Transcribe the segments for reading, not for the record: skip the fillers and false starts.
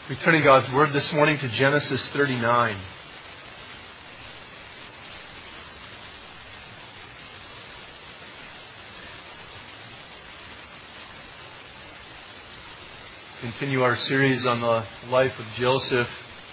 We're turning God's Word this morning to Genesis 39. Continue our series on the life of Joseph.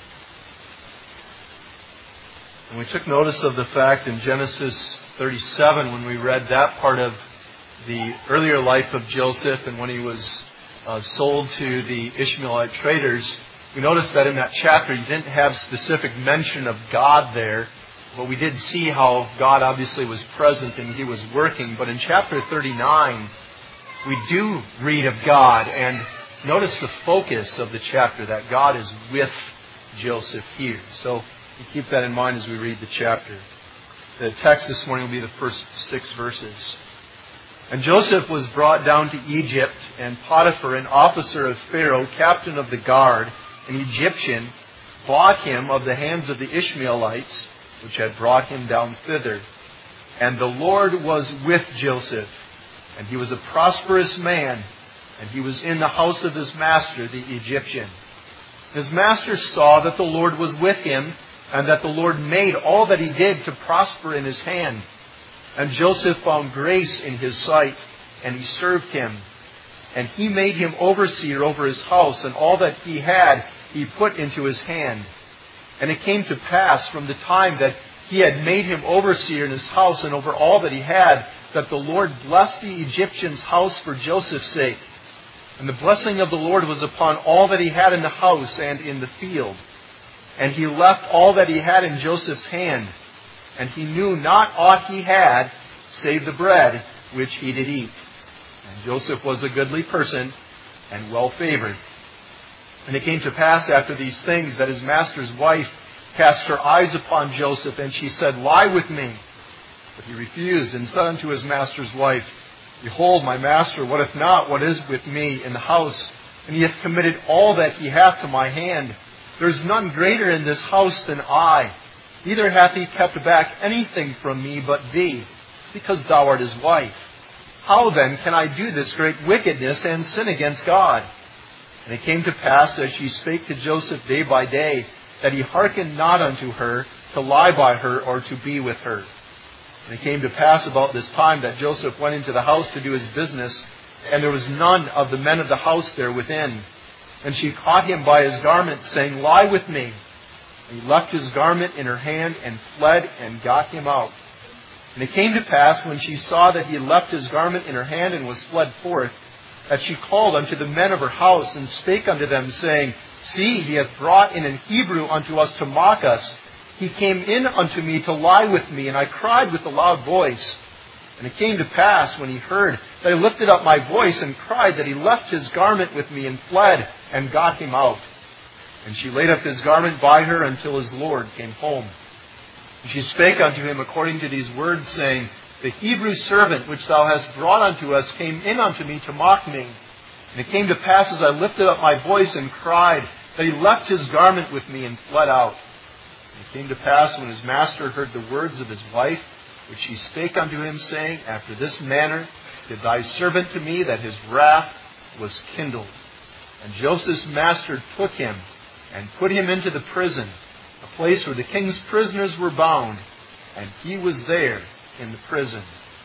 And we took notice of the fact in Genesis 37 when we read that part of the earlier life of Joseph and when he was sold to the Ishmaelite traders. We noticed that in that chapter you didn't have specific mention of God there, but we did see how God obviously was present and He was working. But in chapter 39, we do read of God, and notice the focus of the chapter, that God is with Joseph here. So we keep that in mind as we read the chapter. The text this morning will be the first 6 verses. And Joseph was brought down to Egypt, and Potiphar, an officer of Pharaoh, captain of the guard, an Egyptian, bought him of the hands of the Ishmaelites, which had brought him down thither. And the Lord was with Joseph, and he was a prosperous man, and he was in the house of his master, the Egyptian. His master saw that the Lord was with him, and that the Lord made all that he did to prosper in his hand. And Joseph found grace in his sight, and he served him. And he made him overseer over his house, and all that he had he put into his hand. And it came to pass from the time that he had made him overseer in his house and over all that he had, that the Lord blessed the Egyptian's house for Joseph's sake. And the blessing of the Lord was upon all that he had in the house and in the field. And he left all that he had in Joseph's hand. And he knew not aught he had, save the bread which he did eat. And Joseph was a goodly person, and well favored. And it came to pass after these things that his master's wife cast her eyes upon Joseph, and she said, Lie with me. But he refused, and said unto his master's wife, Behold, my master wotteth not what is with me in the house, and he hath committed all that he hath to my hand. There is none greater in this house than I. Neither hath he kept back anything from me but thee, because thou art his wife. How then can I do this great wickedness and sin against God? And it came to pass, as she spake to Joseph day by day, that he hearkened not unto her, to lie by her, or to be with her. And it came to pass about this time that Joseph went into the house to do his business, and there was none of the men of the house there within. And she caught him by his garment, saying, Lie with me. And he left his garment in her hand, and fled, and got him out. And it came to pass, when she saw that he had left his garment in her hand, and was fled forth, that she called unto the men of her house, and spake unto them, saying, See, he hath brought in an Hebrew unto us to mock us. He came in unto me to lie with me, and I cried with a loud voice. And it came to pass, when he heard, that I lifted up my voice and cried, that he left his garment with me, and fled, and got him out. And she laid up his garment by her until his Lord came home. And she spake unto him according to these words, saying, The Hebrew servant which thou hast brought unto us came in unto me to mock me. And it came to pass, as I lifted up my voice and cried, that he left his garment with me and fled out. And it came to pass, when his master heard the words of his wife, which she spake unto him, saying, After this manner did thy servant to me, that his wrath was kindled. And Joseph's master took him, and put him into the prison, a place where the king's prisoners were bound, and he was there in the prison.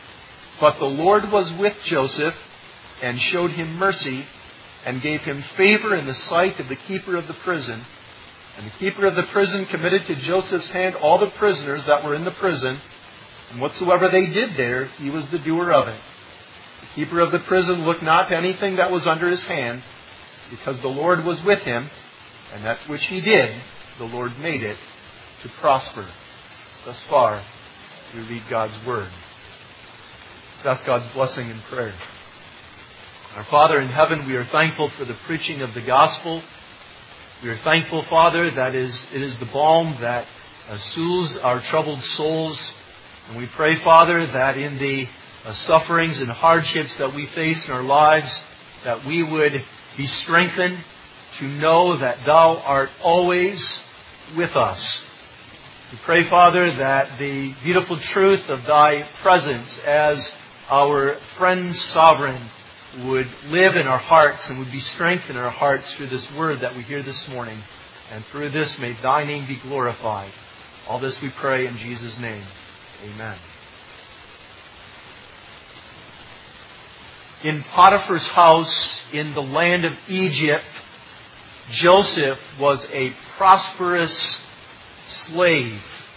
But the Lord was with Joseph, and showed him mercy, and gave him favor in the sight of the keeper of the prison. And the keeper of the prison committed to Joseph's hand all the prisoners that were in the prison, and whatsoever they did there, he was the doer of it. The keeper of the prison looked not to anything that was under his hand, because the Lord was with him, and that which he did, the Lord made it to prosper. Thus far, we read God's Word. Let's ask God's blessing in prayer. Our Father in heaven, we are thankful for the preaching of the gospel. We are thankful, Father, that it is the balm that soothes our troubled souls. And we pray, Father, that in the sufferings and hardships that we face in our lives, that we would be strengthened to know that Thou art always with us. We pray, Father, that the beautiful truth of Thy presence as our friend sovereign would live in our hearts and would be strengthened in our hearts through this word that we hear this morning. And through this, may Thy name be glorified. All this we pray in Jesus' name. Amen. In Potiphar's house in the land of Egypt, Joseph was a prosperous slave.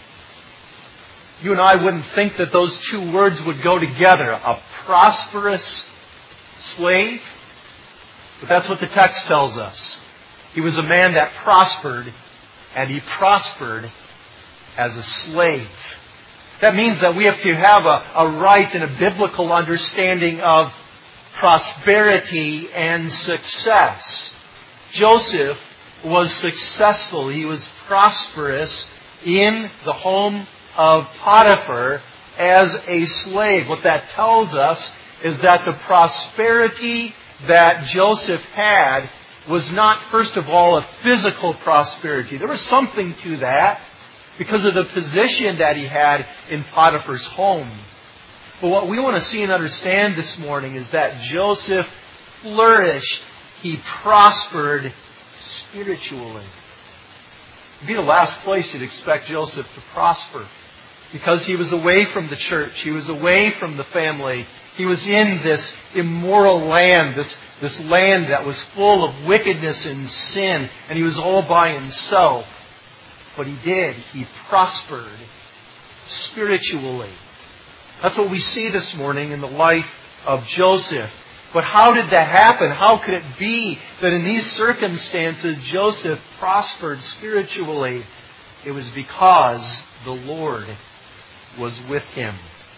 You and I wouldn't think that those two words would go together. A prosperous slave. But that's what the text tells us. He was a man that prospered, and he prospered as a slave. That means that we have to have a right and a biblical understanding of prosperity and success. Joseph was successful. He was prosperous in the home of Potiphar as a slave. What that tells us is that the prosperity that Joseph had was not, first of all, a physical prosperity. There was something to that because of the position that he had in Potiphar's home. But what we want to see and understand this morning is that Joseph flourished. He prospered spiritually. It would be the last place you'd expect Joseph to prosper, because he was away from the church. He was away from the family. He was in this immoral land, this land that was full of wickedness and sin, and he was all by himself. But he did. He prospered spiritually. That's what we see this morning in the life of Joseph. But how did that happen? How could it be that in these circumstances Joseph prospered spiritually? It was because the Lord was with him.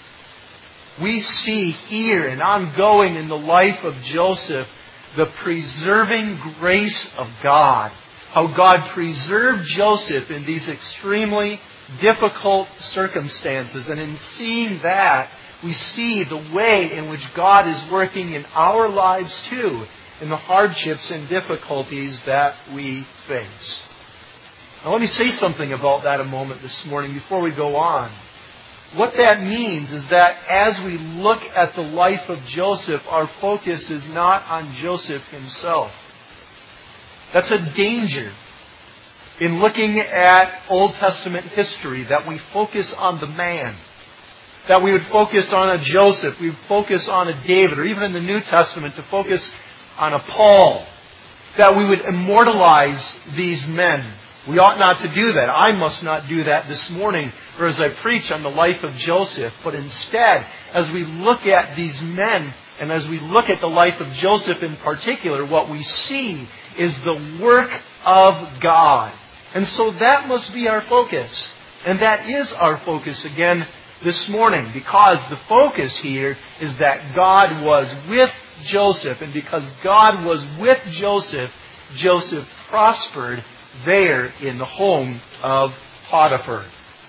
We see here and ongoing in the life of Joseph the preserving grace of God. How God preserved Joseph in these extremely difficult circumstances. And in seeing that, we see the way in which God is working in our lives too, in the hardships and difficulties that we face. Now let me say something about that a moment this morning before we go on. What that means is that as we look at the life of Joseph, our focus is not on Joseph himself. That's a danger in looking at Old Testament history, that we focus on the man. That we would focus on a Joseph, we would focus on a David, or even in the New Testament to focus on a Paul. That we would immortalize these men. We ought not to do that. I must not do that this morning, or as I preach on the life of Joseph. But instead, as we look at these men, and as we look at the life of Joseph in particular, what we see is the work of God. And so that must be our focus. And that is our focus again this morning, because the focus here is that God was with Joseph. And because God was with Joseph, Joseph prospered there in the home of Potiphar.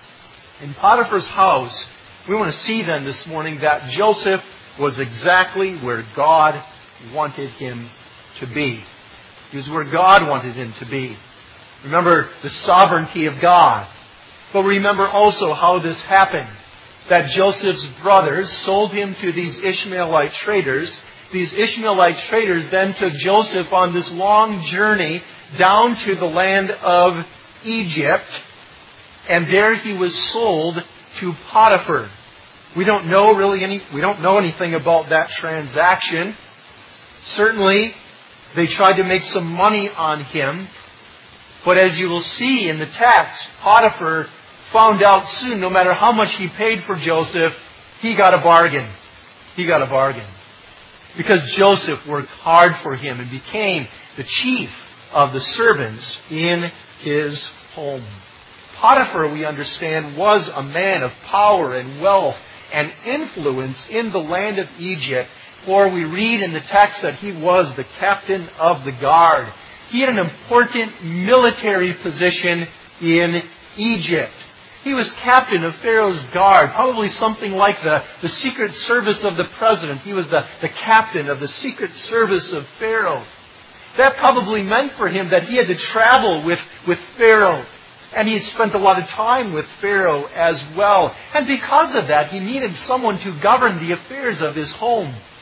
In Potiphar's house, we want to see then this morning that Joseph was exactly where God wanted him to be. He was where God wanted him to be. Remember the sovereignty of God. But remember also how this happened. That Joseph's brothers sold him to these Ishmaelite traders. These Ishmaelite traders then took Joseph on this long journey down to the land of Egypt. And there he was sold to Potiphar. We don't know anything about that transaction. Certainly, they tried to make some money on him. But as you will see in the text, Potiphar found out soon, no matter how much he paid for Joseph, he got a bargain. He got a bargain. Because Joseph worked hard for him and became the chief of the servants in his home. Potiphar, we understand, was a man of power and wealth and influence in the land of Egypt. For we read in the text that he was the captain of the guard. He had an important military position in Egypt. He was captain of Pharaoh's guard, probably something like the secret service of the president. He was the captain of the secret service of Pharaoh. That probably meant for him that he had to travel with Pharaoh. And he had spent a lot of time with Pharaoh as well. And because of that, he needed someone to govern the affairs of his home.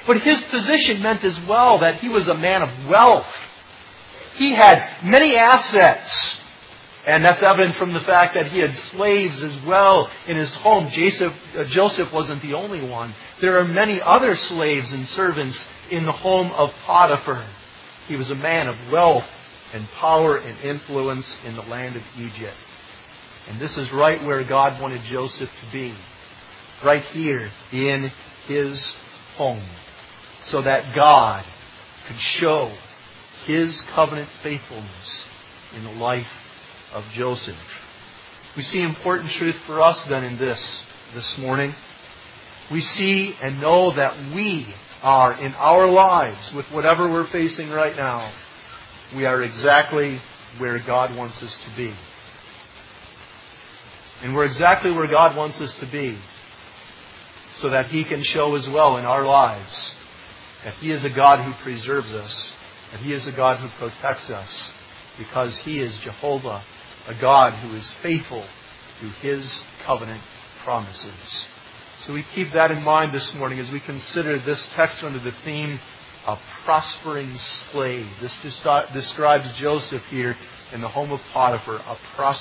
But his position meant as well that he was a man of wealth. He had many assets. And that's evident from the fact that he had slaves as well in his home. Joseph wasn't the only one. There are many other slaves and servants in the home of Potiphar. He was a man of wealth and power and influence in the land of Egypt. And this is right where God wanted Joseph to be. Right here in his home. So that God could show His covenant faithfulness in the life of Joseph. We see important truth for us then in this morning. We see and know that we are in our lives, with whatever we're facing right now, we are exactly where God wants us to be. And we're exactly where God wants us to be so that He can show as well in our lives that He is a God who preserves us, that He is a God who protects us, because He is Jehovah, a God who is faithful to His covenant promises. So we keep that in mind this morning as we consider this text under the theme of prospering slave. This describes Joseph here in the home of Potiphar, a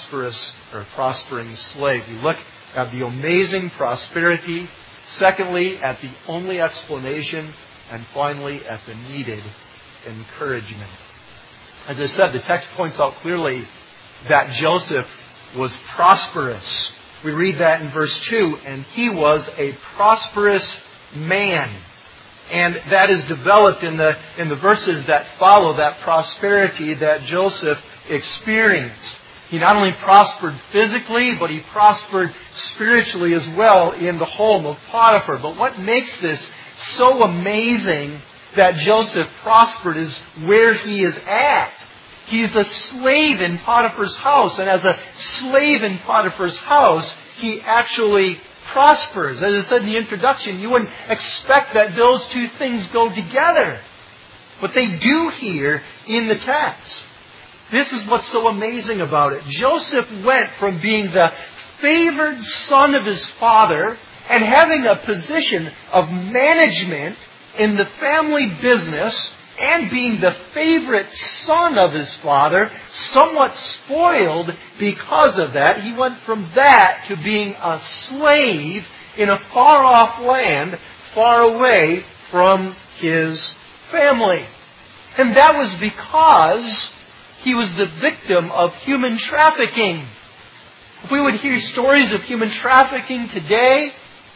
prospering slave. You look at the amazing prosperity, secondly, at the only explanation, and finally, at the needed encouragement. As I said, the text points out clearly that Joseph was prosperous. We read that in verse 2, and he was a prosperous man. And that is developed in the verses that follow that prosperity that Joseph experienced. He not only prospered physically, but he prospered spiritually as well in the home of Potiphar. But what makes this so amazing that Joseph prospered is where he is at. He's a slave in Potiphar's house, and as a slave in Potiphar's house, he actually prospers. As I said in the introduction, you wouldn't expect that those two things go together. But they do here in the text. This is what's so amazing about it. Joseph went from being the favored son of his father and having a position of management in the family business and being the favorite son of his father, somewhat spoiled because of that. He went from that to being a slave in a far-off land, far away from his family. And that was because he was the victim of human trafficking. If we would hear stories of human trafficking today,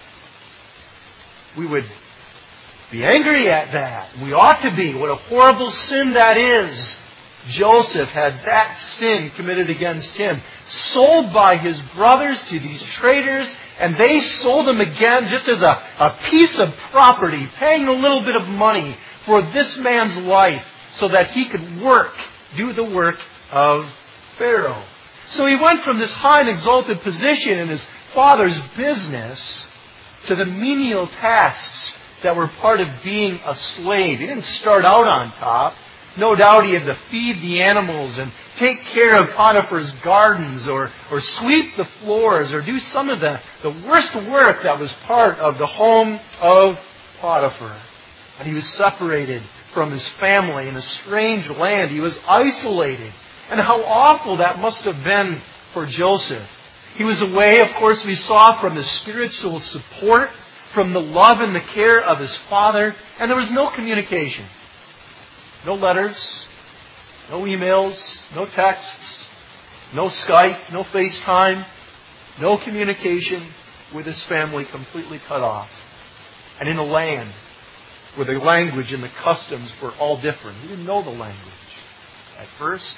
we would be angry at that. We ought to be. What a horrible sin that is. Joseph had that sin committed against him. Sold by his brothers to these traders, and they sold him again just as a piece of property, paying a little bit of money for this man's life so that he could do the work of Pharaoh. So he went from this high and exalted position in his father's business to the menial tasks that were part of being a slave. He didn't start out on top. No doubt he had to feed the animals and take care of Potiphar's gardens or sweep the floors or do some of the worst work that was part of the home of Potiphar. And he was separated from his family in a strange land. He was isolated. And how awful that must have been for Joseph. He was away, of course, we saw, from the spiritual support, from the love and the care of his father, and there was no communication. No letters, no emails, no texts, no Skype, no FaceTime, no communication with his family, completely cut off. And in a land where the language and the customs were all different. He didn't know the language at first.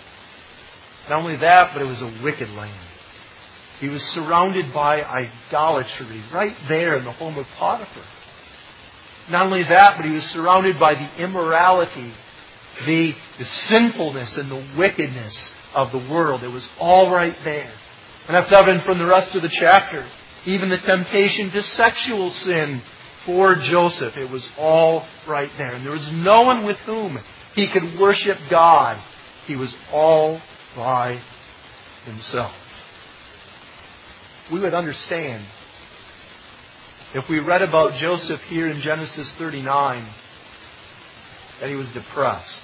Not only that, but it was a wicked land. He was surrounded by idolatry right there in the home of Potiphar. Not only that, but he was surrounded by the immorality, the sinfulness and the wickedness of the world. It was all right there. And that's evident from the rest of the chapter. Even the temptation to sexual sin for Joseph. It was all right there. And there was no one with whom he could worship God. He was all by himself. We would understand If we read about Joseph here in Genesis 39, that he was depressed,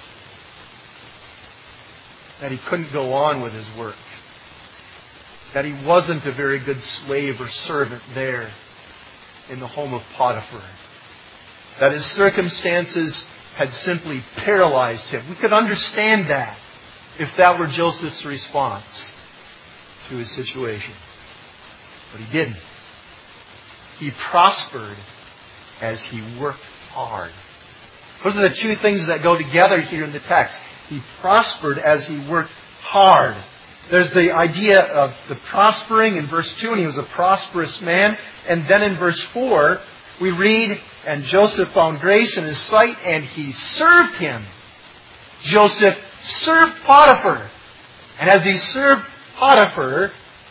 that he couldn't go on with his work, that he wasn't a very good slave or servant there in the home of Potiphar, that his circumstances had simply paralyzed him. We could understand that if that were Joseph's response to his situation. But he didn't. He prospered as he worked hard. Those are the two things that go together here in the text. He prospered as he worked hard. There's the idea of the prospering in verse 2, and he was a prosperous man. And then in verse 4, we read, and Joseph found grace in his sight, and he served him. Joseph served Potiphar. And as he served Potiphar,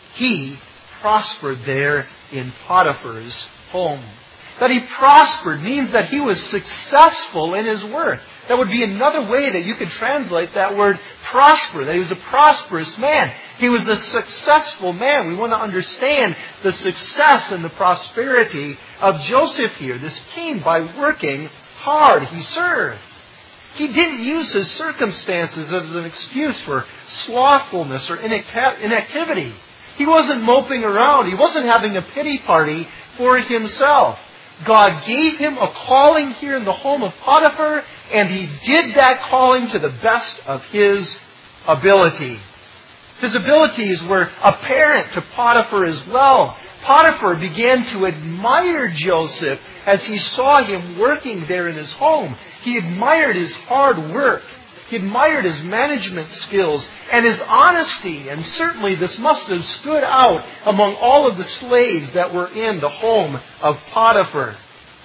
he prospered there in Potiphar's home. That he prospered means that he was successful in his work. That would be another way that you could translate that word prosper, that he was a prosperous man. He was a successful man. We want to understand the success and the prosperity of Joseph here. This came by working hard. He served. He didn't use his circumstances as an excuse for slothfulness or inactivity. He wasn't moping around. He wasn't having a pity party for himself. God gave him a calling here in the home of Potiphar, and he did that calling to the best of his ability. His abilities were apparent to Potiphar as well. Potiphar began to admire Joseph as he saw him working there in his home. He admired his hard work. He admired his management skills and his honesty. And certainly this must have stood out among all of the slaves that were in the home of Potiphar.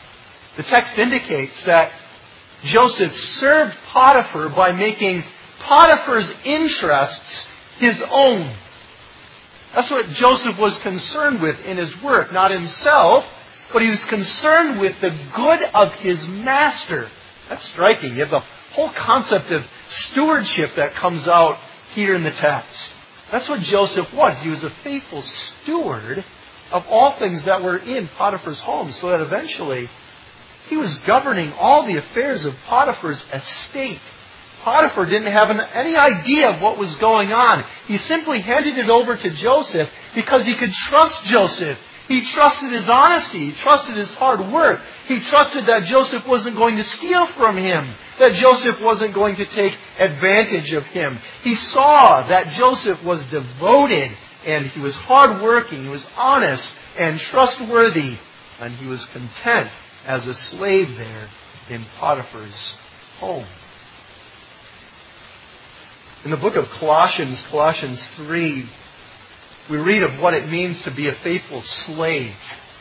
The text indicates that Joseph served Potiphar by making Potiphar's interests his own. That's what Joseph was concerned with in his work. Not himself, but he was concerned with the good of his master. That's striking. You have the whole concept of stewardship that comes out here in the text. That's what Joseph was. He was a faithful steward of all things that were in Potiphar's home, so that eventually he was governing all the affairs of Potiphar's estate. Potiphar didn't have any idea of what was going on. He simply handed it over to Joseph because he could trust Joseph. He trusted his honesty. He trusted his hard work. He trusted that Joseph wasn't going to steal from him, that Joseph wasn't going to take advantage of him. He saw that Joseph was devoted and he was hardworking, he was honest and trustworthy, and he was content as a slave there in Potiphar's home. In the book of Colossians, Colossians 3, we read of what it means to be a faithful slave.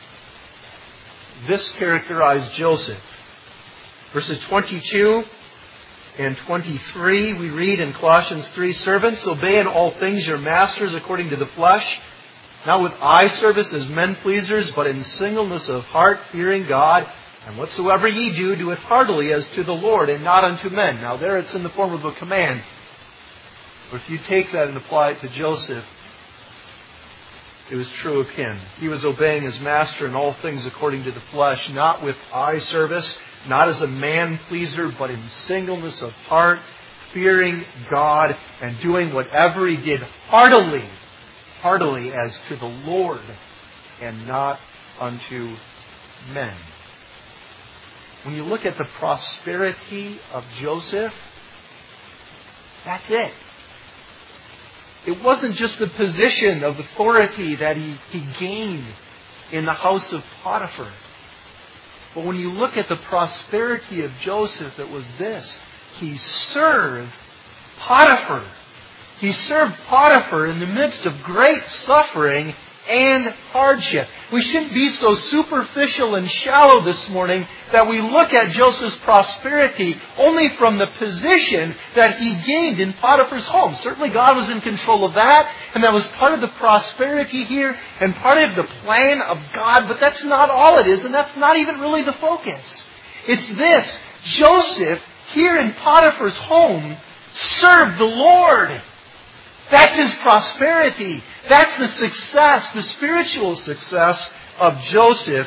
This characterized Joseph. Verses 22 and 23, we read in Colossians 3, "Servants, obey in all things your masters according to the flesh, not with eye service as men pleasers, but in singleness of heart, fearing God. And whatsoever ye do, do it heartily as to the Lord and not unto men." Now there it's in the form of a command. But if you take that and apply it to Joseph, it was true of him. He was obeying his master in all things according to the flesh, not with eye service, not as a man pleaser, but in singleness of heart, fearing God, and doing whatever he did heartily as to the Lord and not unto men. When you look at the prosperity of Joseph, that's it. It wasn't just the position of authority that he gained in the house of Potiphar. But when you look at the prosperity of Joseph, it was this. He served Potiphar. He served Potiphar in the midst of great suffering and hardship. We shouldn't be so superficial and shallow this morning that we look at Joseph's prosperity only from the position that he gained in Potiphar's home. Certainly God was in control of that, and that was part of the prosperity here and part of the plan of God, but that's not all it is, and that's not even really the focus. It's this: Joseph, here in Potiphar's home, served the Lord. That's his prosperity. That's the success, the spiritual success of Joseph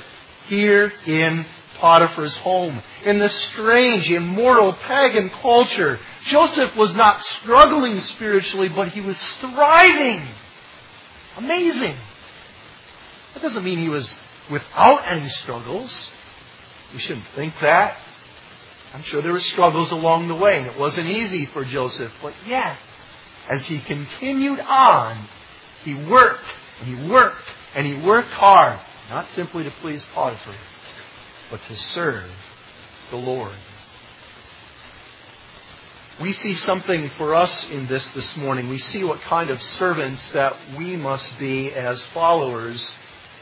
here in Potiphar's home. In this strange, immoral, pagan culture, Joseph was not struggling spiritually, but he was thriving. Amazing. That doesn't mean he was without any struggles. We shouldn't think that. I'm sure there were struggles along the way, and it wasn't easy for Joseph. But yet, as he continued on, he worked, and he worked, and he worked hard. Not simply to please Potiphar, but to serve the Lord. We see something for us in this morning. We see what kind of servants that we must be as followers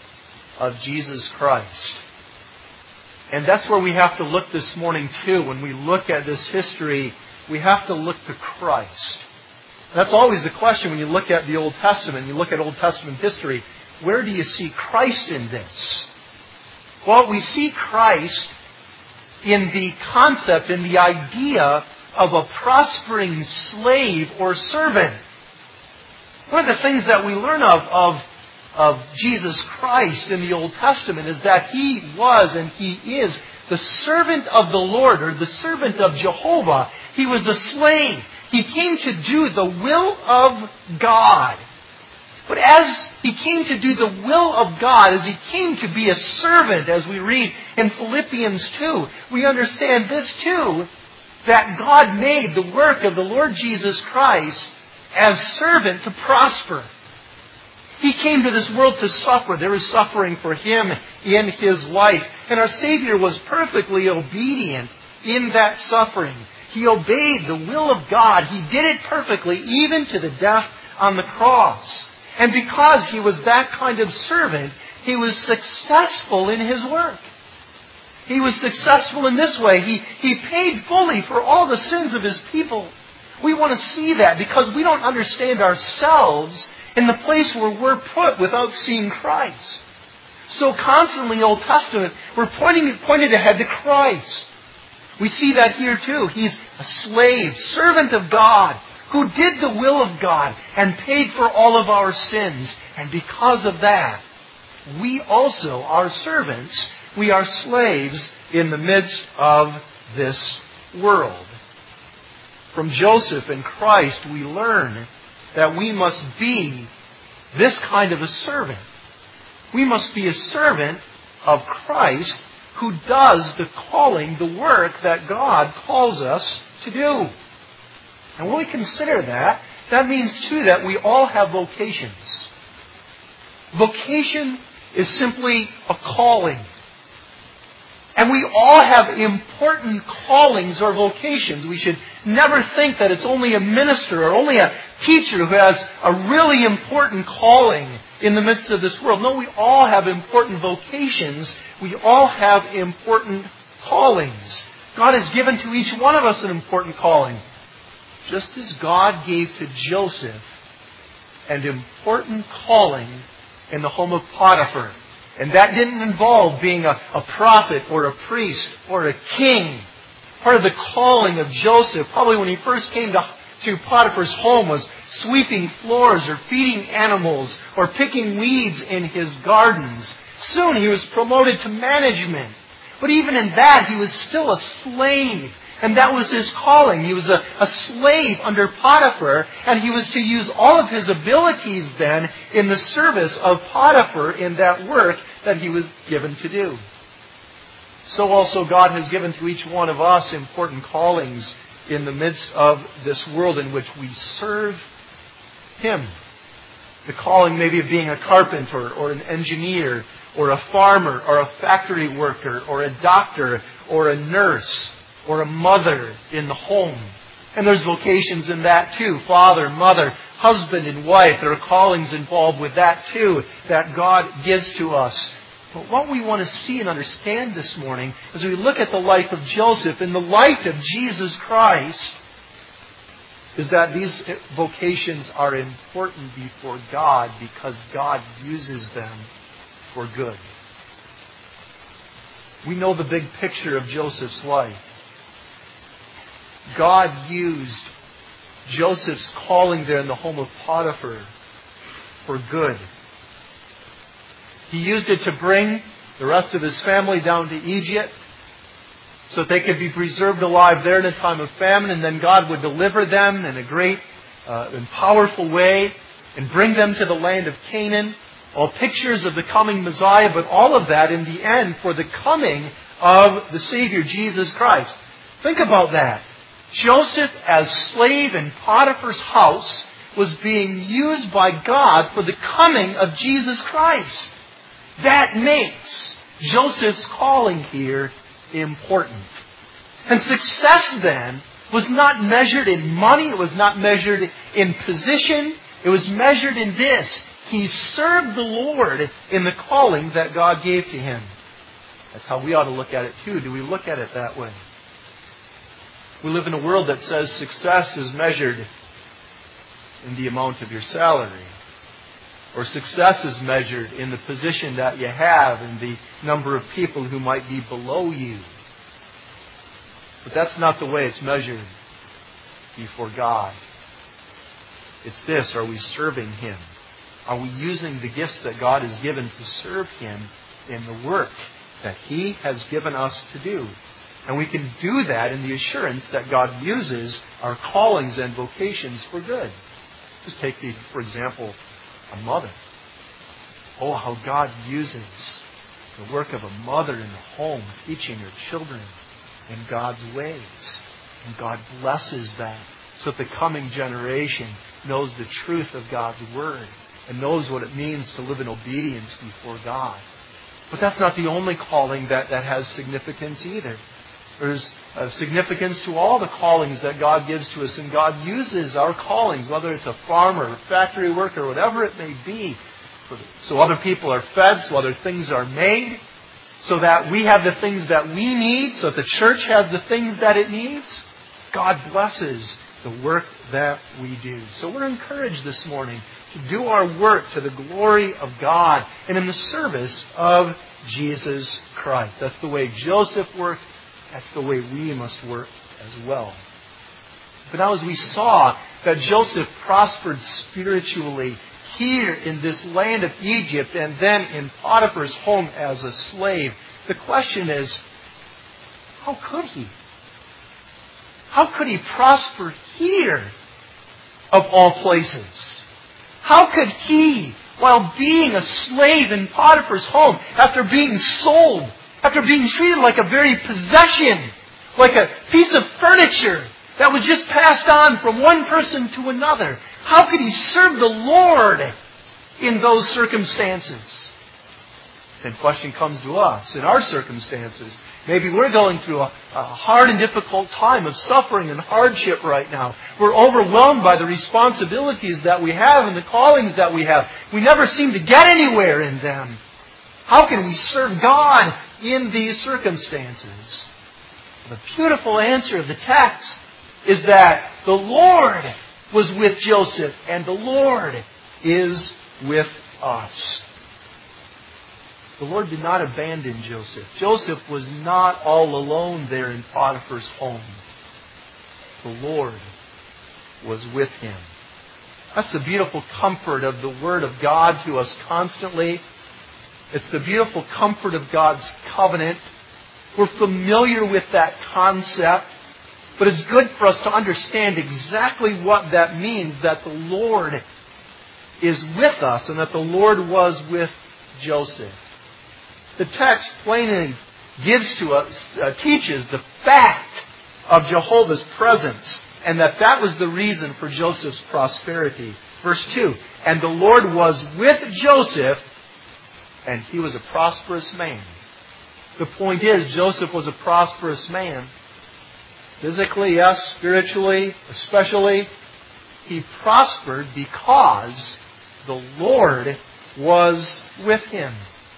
of Jesus Christ. And that's where we have to look this morning too. When we look at this history, we have to look to Christ. That's always the question when you look at the Old Testament, you look at Old Testament history. Where do you see Christ in this? Well, we see Christ in the concept, in the idea of a prospering slave or servant. One of the things that we learn of Jesus Christ in the Old Testament is that He was and He is the servant of the Lord, or the servant of Jehovah. He was a slave. He came to do the will of God. But as He came to do the will of God, as He came to be a servant, as we read in Philippians 2, we understand this too, that God made the work of the Lord Jesus Christ as servant to prosper. He came to this world to suffer. There was suffering for Him in His life. And our Savior was perfectly obedient in that suffering. He obeyed the will of God. He did it perfectly, even to the death on the cross. And because He was that kind of servant, He was successful in His work. He was successful in this way. He paid fully for all the sins of His people. We want to see that because we don't understand ourselves in the place where we're put without seeing Christ. So constantly, Old Testament, we're pointed ahead to Christ. We see that here too. He's a slave, servant of God, who did the will of God and paid for all of our sins. And because of that, we also are servants. We are slaves in the midst of this world. From Joseph and Christ, we learn that we must be this kind of a servant. We must be a servant of Christ who does the calling, the work that God calls us to do. And when we consider that, that means too that we all have vocations. Vocation is simply a calling. And we all have important callings or vocations. We should never think that it's only a minister or only a teacher who has a really important calling in the midst of this world. No, we all have important vocations. We all have important callings. God has given to each one of us an important calling. Just as God gave to Joseph an important calling in the home of Potiphar. And that didn't involve being a prophet or a priest or a king. Part of the calling of Joseph, probably when he first came to Potiphar's home, was sweeping floors or feeding animals or picking weeds in his gardens. Soon he was promoted to management. But even in that, he was still a slave. And that was his calling. He was a slave under Potiphar, and he was to use all of his abilities then in the service of Potiphar in that work that he was given to do. So also God has given to each one of us important callings in the midst of this world in which we serve Him. The calling maybe of being a carpenter or an engineer or a farmer or a factory worker or a doctor or a nurse or a mother in the home. And there's vocations in that too. Father, mother, husband and wife. There are callings involved with that too that God gives to us. But what we want to see and understand this morning as we look at the life of Joseph and the life of Jesus Christ is that these vocations are important before God because God uses them for good. We know the big picture of Joseph's life. God used Joseph's calling there in the home of Potiphar for good. He used it to bring the rest of his family down to Egypt so that they could be preserved alive there in a time of famine, and then God would deliver them in a great and powerful way and bring them to the land of Canaan. All pictures of the coming Messiah, but all of that in the end for the coming of the Savior, Jesus Christ. Think about that. Joseph, as slave in Potiphar's house, was being used by God for the coming of Jesus Christ. That makes Joseph's calling here important. And success then was not measured in money. It was not measured in position. It was measured in this. He served the Lord in the calling that God gave to him. That's how we ought to look at it too. Do we look at it that way? We live in a world that says success is measured in the amount of your salary. Or success is measured in the position that you have and the number of people who might be below you. But that's not the way it's measured before God. It's this: are we serving Him? Are we using the gifts that God has given to serve Him in the work that He has given us to do? And we can do that in the assurance that God uses our callings and vocations for good. Just take, for example, a mother. Oh, how God uses the work of a mother in the home, teaching her children in God's ways. And God blesses that so that the coming generation knows the truth of God's Word and knows what it means to live in obedience before God. But that's not the only calling that has significance either. There's significance to all the callings that God gives to us, and God uses our callings, whether it's a farmer, a factory worker, whatever it may be, so other people are fed, so other things are made, so that we have the things that we need, so that the church has the things that it needs. God blesses the work that we do. So we're encouraged this morning to do our work to the glory of God and in the service of Jesus Christ. That's the way Joseph worked. That's the way we must work as well. But now, as we saw that Joseph prospered spiritually here in this land of Egypt and then in Potiphar's home as a slave, the question is, how could he? How could he prosper here of all places? How could he, while being a slave in Potiphar's home, after being sold, after being treated like a very possession, like a piece of furniture that was just passed on from one person to another, how could he serve the Lord in those circumstances? And the question comes to us in our circumstances. Maybe we're going through a hard and difficult time of suffering and hardship right now. We're overwhelmed by the responsibilities that we have and the callings that we have. We never seem to get anywhere in them. How can we serve God in these circumstances? The beautiful answer of the text is that the Lord was with Joseph and the Lord is with us. The Lord did not abandon Joseph. Joseph was not all alone there in Potiphar's home. The Lord was with him. That's the beautiful comfort of the Word of God to us constantly. It's the beautiful comfort of God's covenant. We're familiar with that concept, but it's good for us to understand exactly what that means, that the Lord is with us and that the Lord was with Joseph. The text plainly gives to us, teaches the fact of Jehovah's presence, and that was the reason for Joseph's prosperity. Verse 2, and the Lord was with Joseph, and he was a prosperous man. The point is, Joseph was a prosperous man. Physically, yes. Spiritually, especially. He prospered because the Lord was with him.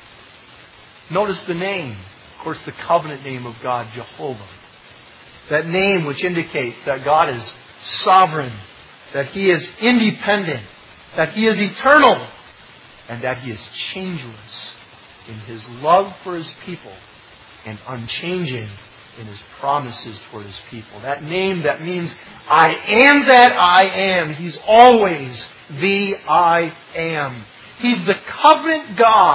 Notice the name. Of course, the covenant name of God, Jehovah. That name which indicates that God is sovereign, that He is independent, that He is eternal, and that He is changeless in His love for His people and unchanging in His promises toward His people. That name that means I am that I am. He's always the I am. He's the covenant God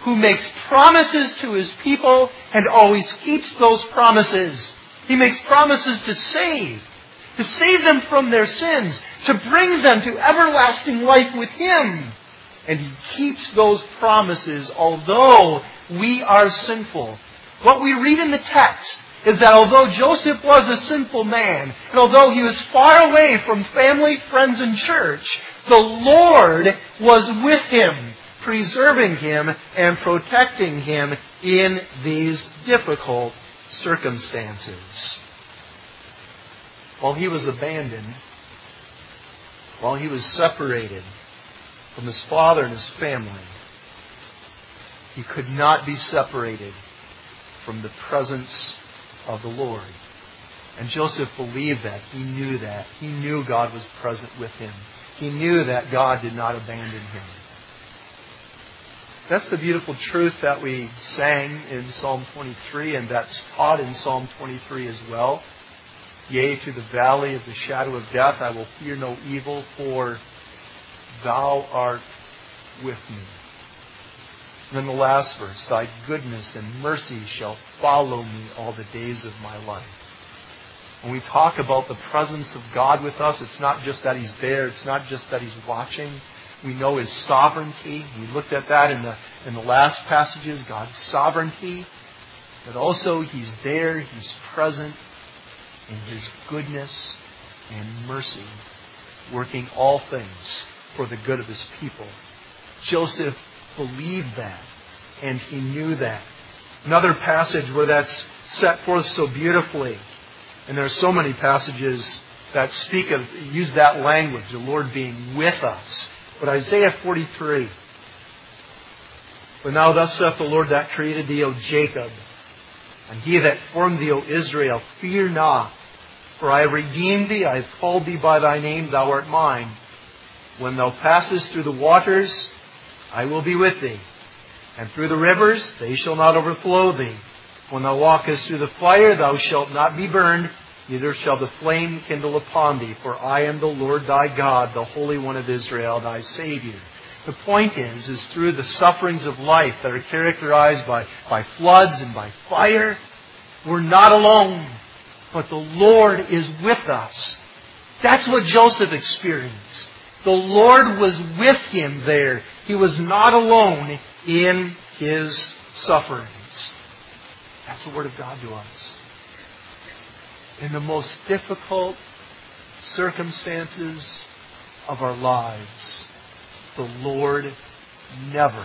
who makes promises to His people and always keeps those promises. He makes promises to save them from their sins, to bring them to everlasting life with Him. And He keeps those promises although we are sinful. What we read in the text is that although Joseph was a sinful man, and although he was far away from family, friends, and church, the Lord was with him, preserving him and protecting him in these difficult circumstances. While he was abandoned, while he was separated from his father and his family, he could not be separated from the presence of the Lord. And Joseph believed that. He knew that. He knew God was present with him. He knew that God did not abandon him. That's the beautiful truth that we sang in Psalm 23, and that's taught in Psalm 23 as well. Yea, to the valley of the shadow of death, I will fear no evil, for Thou art with me. And then the last verse, Thy goodness and mercy shall follow me all the days of my life. When we talk about the presence of God with us, it's not just that He's there. It's not just that He's watching. We know His sovereignty. We looked at that in the last passages, God's sovereignty. But also He's there, He's present in His goodness and mercy, working all things for the good of His people. Joseph believed that, and he knew that. Another passage where that's set forth so beautifully, and there are so many passages that use that language, the Lord being with us. But Isaiah 43, "For now thus saith the Lord that created thee, O Jacob, and He that formed thee, O Israel, fear not, for I have redeemed thee, I have called thee by thy name, thou art mine. When thou passest through the waters, I will be with thee. And through the rivers, they shall not overflow thee. When thou walkest through the fire, thou shalt not be burned, neither shall the flame kindle upon thee. For I am the Lord thy God, the Holy One of Israel, thy Savior." The point is through the sufferings of life that are characterized by floods and by fire, we're not alone, but the Lord is with us. That's what Joseph experienced. The Lord was with him there. He was not alone in his sufferings. That's the Word of God to us. In the most difficult circumstances of our lives, the Lord never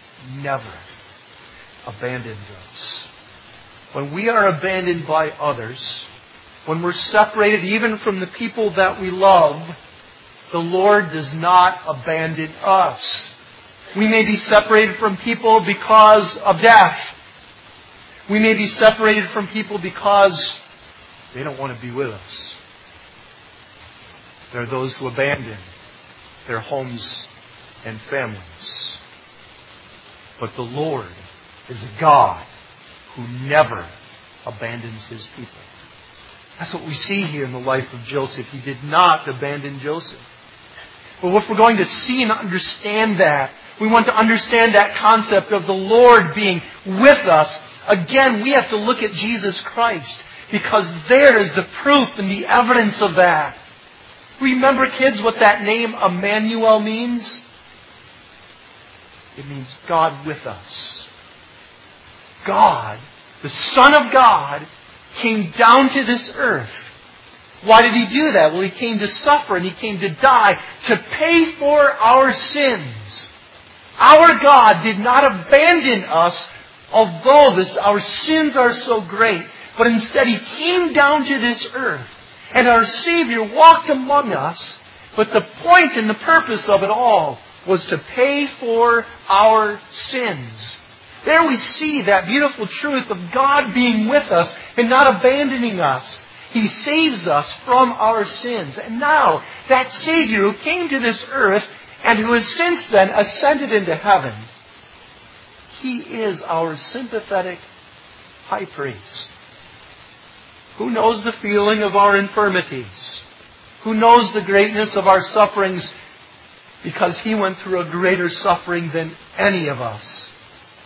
abandons us. When we are abandoned by others, when we're separated even from the people that we love, the Lord does not abandon us. We may be separated from people because of death. We may be separated from people because they don't want to be with us. There are those who abandon their homes and families. But the Lord is a God who never abandons His people. That's what we see here in the life of Joseph. He did not abandon Joseph. But if we're going to see and understand that, we want to understand that concept of the Lord being with us. Again, we have to look at Jesus Christ, because there is the proof and the evidence of that. Remember, kids, what that name Emmanuel means? It means God with us. God, the Son of God, came down to this earth. Why did He do that? Well, He came to suffer and He came to die to pay for our sins. Our God did not abandon us, although our sins are so great. But instead He came down to this earth, and our Savior walked among us. But the point and the purpose of it all was to pay for our sins. There we see that beautiful truth of God being with us and not abandoning us. He saves us from our sins. And now, that Savior who came to this earth and who has since then ascended into heaven, He is our sympathetic high priest, who knows the feeling of our infirmities, who knows the greatness of our sufferings, because He went through a greater suffering than any of us.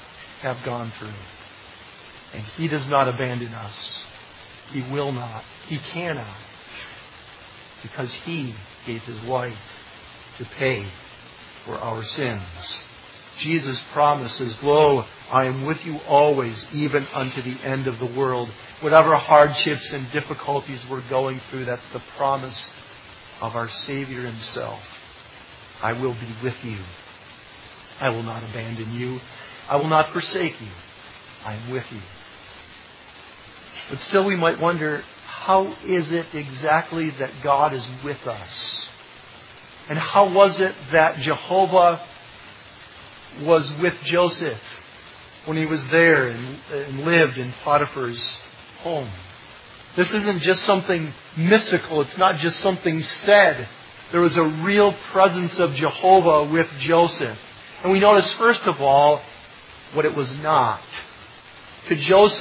have gone through. And He does not abandon us. He will not. He cannot. Because He gave His life to pay for our sins. Jesus promises, "Lo, I am with you always, even unto the end of the world." Whatever hardships and difficulties we're going through, that's the promise of our Savior Himself. "I will be with you. I will not abandon you. I will not forsake you. I am with you." But still we might wonder, how is it exactly that God is with us? And how was it that Jehovah was with Joseph when he was there and lived in Potiphar's home? This isn't just something mystical. It's not just something said. There was a real presence of Jehovah with Joseph. And we notice, first of all, what it was not. To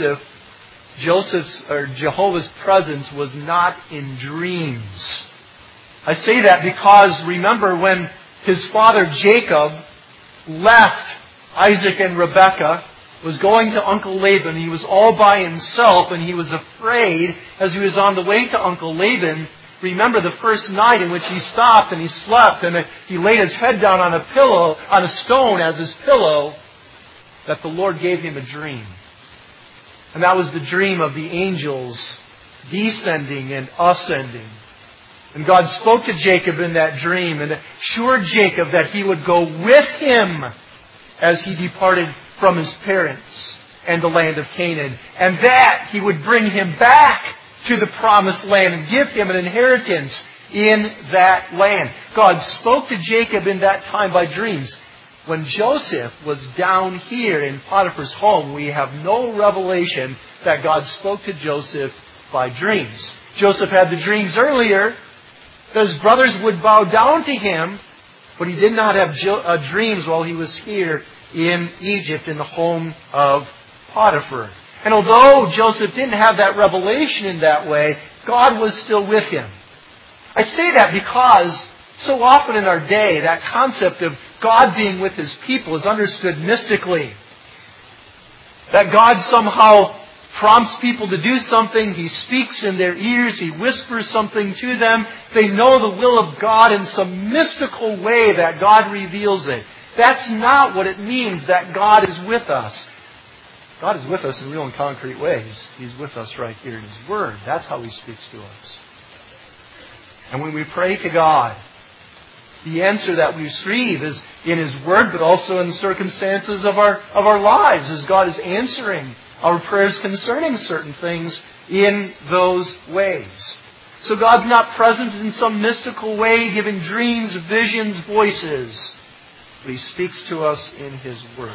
Jehovah's presence was not in dreams. I say that because remember when his father Jacob left Isaac and Rebekah, was going to Uncle Laban. He was all by himself and he was afraid as he was on the way to Uncle Laban. Remember the first night in which he stopped and he slept and he laid his head down on a stone as his pillow, that the Lord gave him a dream. And that was the dream of the angels descending and ascending. And God spoke to Jacob in that dream and assured Jacob that He would go with him as he departed from his parents and the land of Canaan. And that He would bring him back to the promised land and give him an inheritance in that land. God spoke to Jacob in that time by dreams. When Joseph was down here in Potiphar's home, we have no revelation that God spoke to Joseph by dreams. Joseph had the dreams earlier. His brothers would bow down to him, but he did not have dreams while he was here in Egypt in the home of Potiphar. And although Joseph didn't have that revelation in that way, God was still with him. I say that because so often in our day, that concept of God being with His people is understood mystically. That God somehow prompts people to do something. He speaks in their ears. He whispers something to them. They know the will of God in some mystical way that God reveals it. That's not what it means that God is with us. God is with us in real and concrete ways. He's with us right here in His Word. That's how He speaks to us. And when we pray to God, the answer that we receive is in His Word, but also in the circumstances of our lives, as God is answering our prayers concerning certain things in those ways. So God's not present in some mystical way, giving dreams, visions, voices, but He speaks to us in His Word.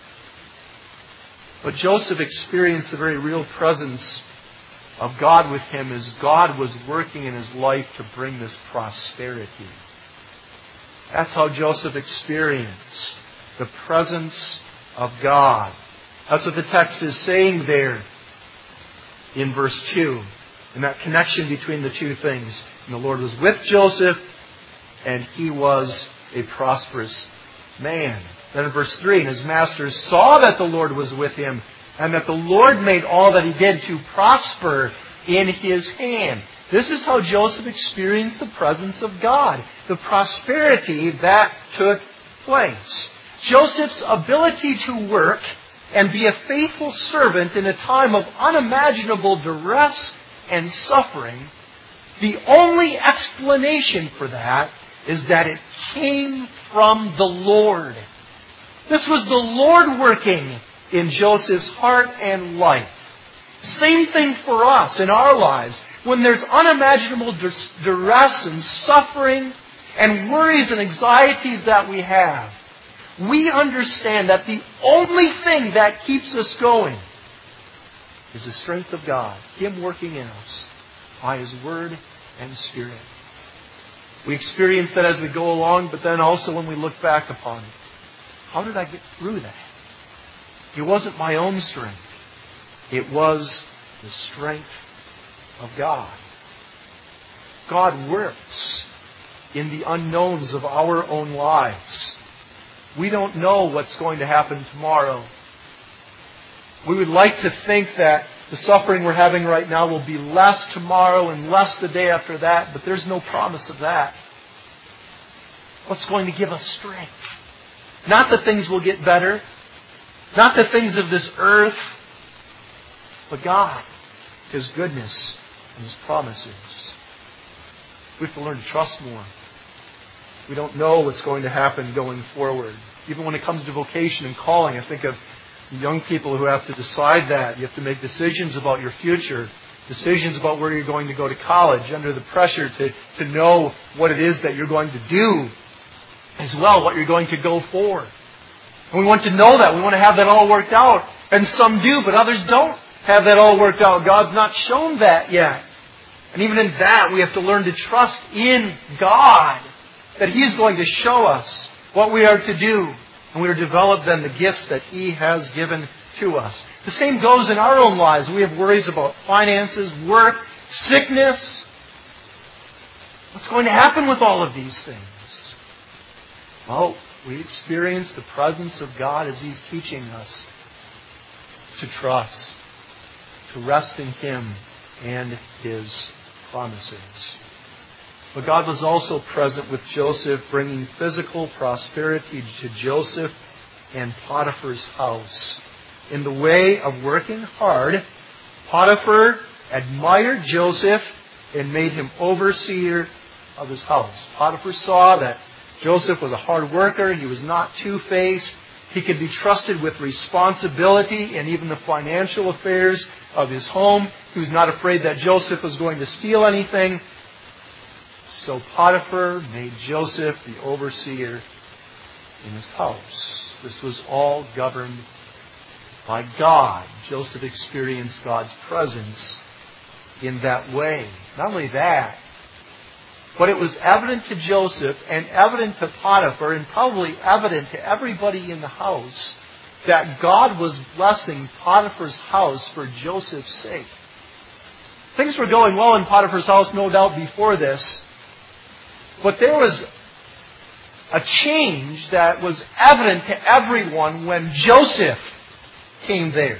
But Joseph experienced the very real presence of God with him as God was working in his life to bring this prosperity. That's how Joseph experienced the presence of God. That's what the text is saying there in verse 2. And that connection between the two things. And the Lord was with Joseph, and he was a prosperous man. Then in verse 3, and his masters saw that the Lord was with him, and that the Lord made all that he did to prosper in his hand. This is how Joseph experienced the presence of God, the prosperity that took place. Joseph's ability to work and be a faithful servant in a time of unimaginable duress and suffering, the only explanation for that is that it came from the Lord. This was the Lord working in Joseph's heart and life. Same thing for us in our lives. When there's unimaginable duress and suffering and worries and anxieties that we have, we understand that the only thing that keeps us going is the strength of God, Him working in us by His Word and Spirit. We experience that as we go along, but then also when we look back upon it. How did I get through that? It wasn't my own strength. It was the strength of God. God works in the unknowns of our own lives. We don't know what's going to happen tomorrow. We would like to think that the suffering we're having right now will be less tomorrow and less the day after that, but there's no promise of that. What's going to give us strength? Not that things will get better, not the things of this earth, but God, His goodness, and His promises. We have to learn to trust more. We don't know what's going to happen going forward. Even when it comes to vocation and calling, I think of young people who have to decide that. You have to make decisions about your future, decisions about where you're going to go to college, under the pressure to know what it is that you're going to do, as well, what you're going to go for. And we want to know that. We want to have that all worked out. And some do, but others don't have that all worked out. God's not shown that yet. And even in that, we have to learn to trust in God, that He is going to show us what we are to do. And we are to develop then the gifts that He has given to us. The same goes in our own lives. We have worries about finances, work, sickness. What's going to happen with all of these things? Well, we experience the presence of God as He's teaching us to trust, to rest in Him and His promises. But God was also present with Joseph, bringing physical prosperity to Joseph and Potiphar's house. In the way of working hard, Potiphar admired Joseph and made him overseer of his house. Potiphar saw that Joseph was a hard worker. He was not two-faced. He could be trusted with responsibility and even the financial affairs of his home. He was not afraid that Joseph was going to steal anything. So Potiphar made Joseph the overseer in his house. This was all governed by God. Joseph experienced God's presence in that way. Not only that, but it was evident to Joseph and evident to Potiphar and probably evident to everybody in the house that God was blessing Potiphar's house for Joseph's sake. Things were going well in Potiphar's house, no doubt, before this. But there was a change that was evident to everyone when Joseph came there.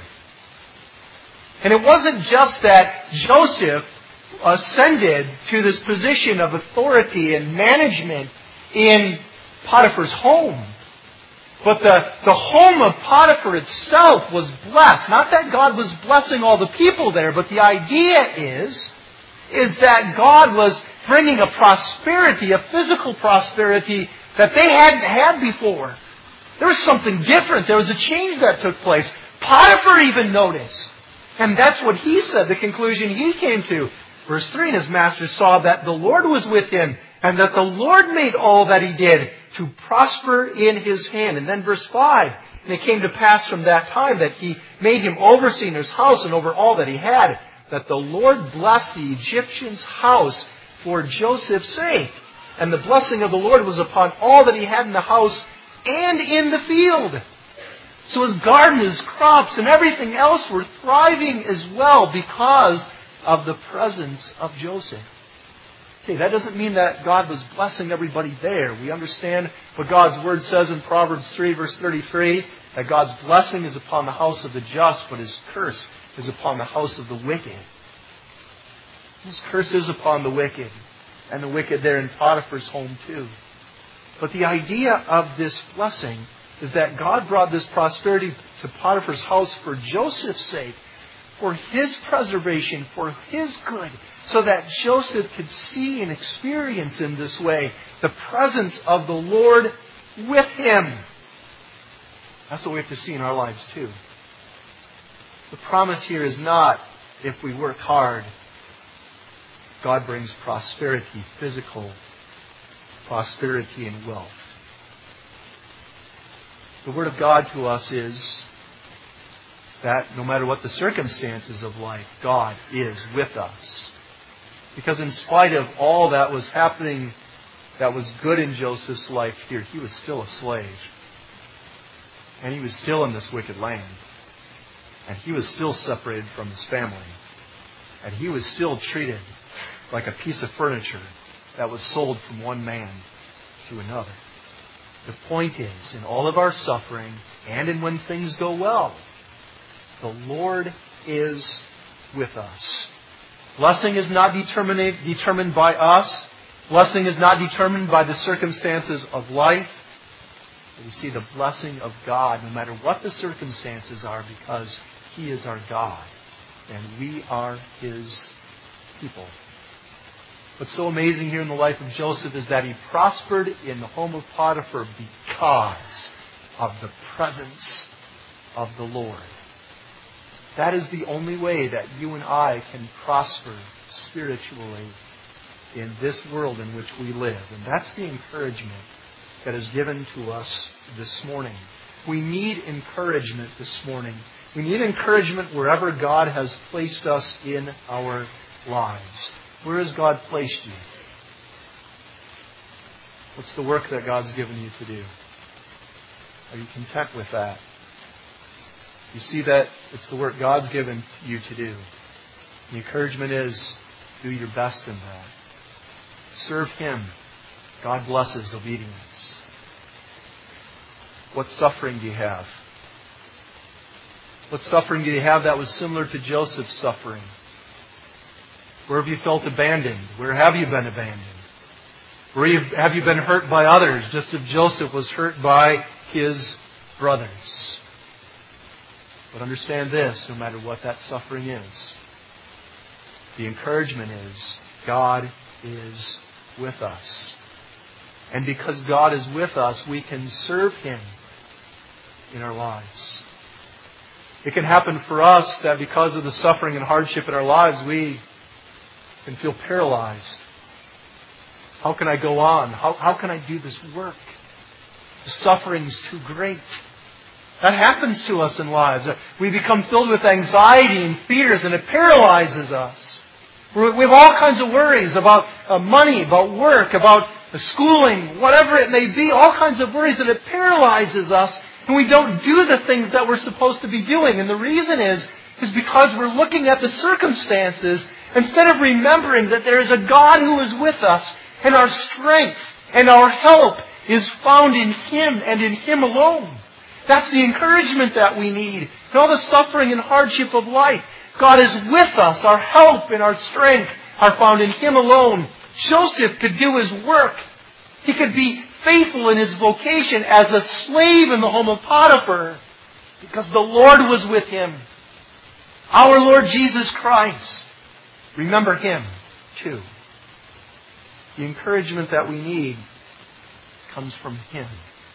And it wasn't just that Joseph ascended to this position of authority and management in Potiphar's home, but the home of Potiphar itself was blessed. Not that God was blessing all the people there, but the idea is that God was bringing a prosperity, a physical prosperity that they hadn't had before. There was something different. There was a change that took place. Potiphar even noticed. And that's what he said, the conclusion he came to. Verse 3, and his master saw that the Lord was with him, and that the Lord made all that he did to prosper in his hand. And then verse 5, and it came to pass from that time that he made him overseer in his house and over all that he had, that the Lord blessed the Egyptian's house for Joseph's sake. And the blessing of the Lord was upon all that he had in the house and in the field. So his garden, his crops, and everything else were thriving as well because of the presence of Joseph. Okay, that doesn't mean that God was blessing everybody there. We understand what God's Word says in Proverbs 3, verse 33, that God's blessing is upon the house of the just, but His curse is upon the house of the wicked. His curse is upon the wicked, and the wicked there in Potiphar's home too. But the idea of this blessing is that God brought this prosperity to Potiphar's house for Joseph's sake, for his preservation, for his good, so that Joseph could see and experience in this way the presence of the Lord with him. That's what we have to see in our lives too. The promise here is not, if we work hard, God brings prosperity, physical prosperity and wealth. The Word of God to us is that no matter what the circumstances of life, God is with us. Because in spite of all that was happening that was good in Joseph's life here, he was still a slave. And he was still in this wicked land. And he was still separated from his family. And he was still treated like a piece of furniture that was sold from one man to another. The point is, in all of our suffering, and in when things go well, The Lord is with us. Blessing is not determined by us. Blessing is not determined by the circumstances of life. We see the blessing of God no matter what the circumstances are, because He is our God and we are His people. What's so amazing here in the life of Joseph is that he prospered in the home of Potiphar because of the presence of the Lord. That is the only way that you and I can prosper spiritually in this world in which we live. And that's the encouragement that is given to us this morning. We need encouragement this morning. We need encouragement wherever God has placed us in our lives. Where has God placed you? What's the work that God's given you to do? Are you content with that? You see that it's the work God's given you to do. The encouragement is, do your best in that. Serve Him. God blesses obedience. What suffering do you have? What suffering do you have that was similar to Joseph's suffering? Where have you felt abandoned? Where have you been abandoned? Where have you been hurt by others, just as Joseph was hurt by his brothers? But understand this, no matter what that suffering is, the encouragement is God is with us. And because God is with us, we can serve Him in our lives. It can happen for us that because of the suffering and hardship in our lives, we can feel paralyzed. How can I go on? How can I do this work? The suffering's too great. That happens to us in lives. We become filled with anxiety and fears, and it paralyzes us. We have all kinds of worries about money, about work, about schooling, whatever it may be, all kinds of worries, and it paralyzes us, and we don't do the things that we're supposed to be doing. And the reason is because we're looking at the circumstances instead of remembering that there is a God who is with us, and our strength and our help is found in Him and in Him alone. That's the encouragement that we need. In all the suffering and hardship of life, God is with us. Our help and our strength are found in Him alone. Joseph could do his work. He could be faithful in his vocation as a slave in the home of Potiphar because the Lord was with him. Our Lord Jesus Christ. Remember Him too. The encouragement that we need comes from Him.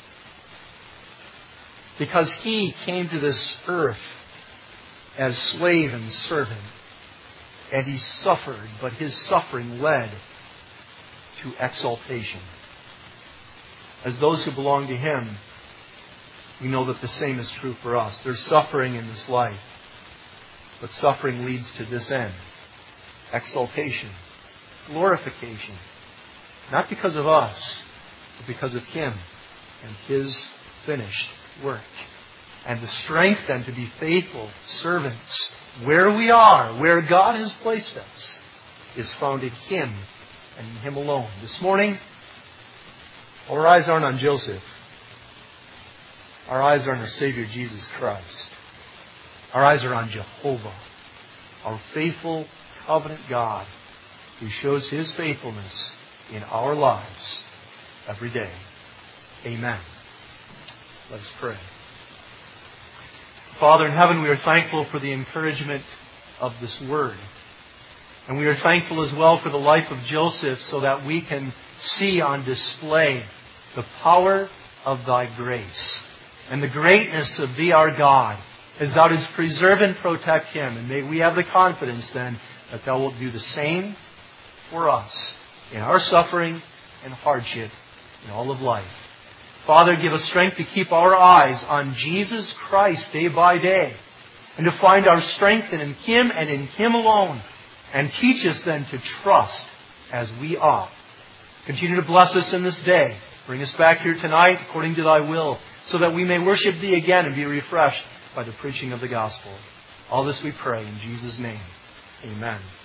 Because He came to this earth as slave and servant. And He suffered, but His suffering led to exaltation. As those who belong to Him, we know that the same is true for us. There's suffering in this life. But suffering leads to this end. Exaltation. Glorification. Not because of us, but because of Him and His finished work. And the strength then to be faithful servants where we are, where God has placed us, is found in Him and in Him alone. This morning, our eyes aren't on Joseph. Our eyes are on our Savior Jesus Christ. Our eyes are on Jehovah, our faithful covenant God who shows His faithfulness in our lives every day. Amen. Let us pray. Father in heaven, we are thankful for the encouragement of this word. And we are thankful as well for the life of Joseph so that we can see on display the power of Thy grace and the greatness of Thee, our God, as Thou didst preserve and protect him. And may we have the confidence then that Thou wilt do the same for us in our suffering and hardship in all of life. Father, give us strength to keep our eyes on Jesus Christ day by day and to find our strength in Him and in Him alone. And teach us then to trust as we ought. Continue to bless us in this day. Bring us back here tonight according to Thy will so that we may worship Thee again and be refreshed by the preaching of the gospel. All this we pray in Jesus' name. Amen.